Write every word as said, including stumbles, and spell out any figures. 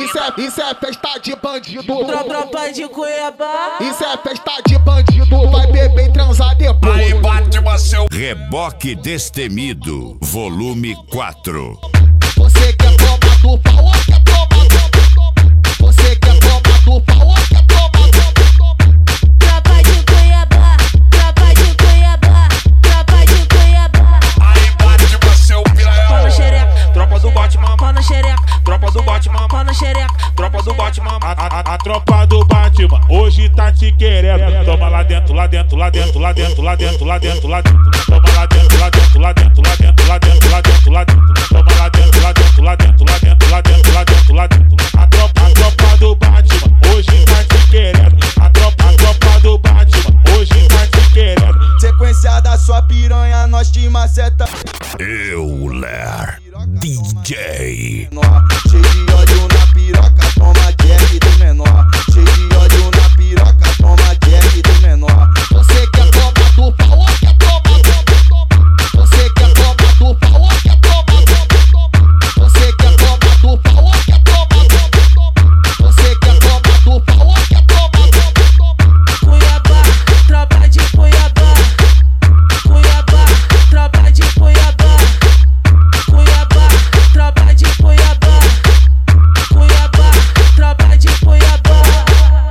Isso é, isso é festa de bandido. Tropa de Cuiabá. Isso é festa de bandido. Vai beber e transar depois. Aí bate o seu Reboque Destemido, volume quatro. Você quer tomar do pau ou quer tomar? Você quer tomar do pau ou quer tomar? Tropa de Cuiabá, tropa de Cuiabá, tropa de Cuiabá. Aí bate o seu piranha. Pau no xereca, Tropa do Batman, pau no xereca, tropa do Batman, pau no xereca. tropa do Batman. A, a, a tropa do Batman hoje tá te querendo. Toma lá dentro, lá dentro, lá dentro, lá dentro, lá dentro, lá dentro, lá dentro. Toma lá dentro, lá dentro, lá dentro, lá dentro, lá dentro, lá dentro, lá dentro. Toma lá dentro, lá dentro, lá dentro, lá dentro, lá dentro, lá dentro, lá dentro.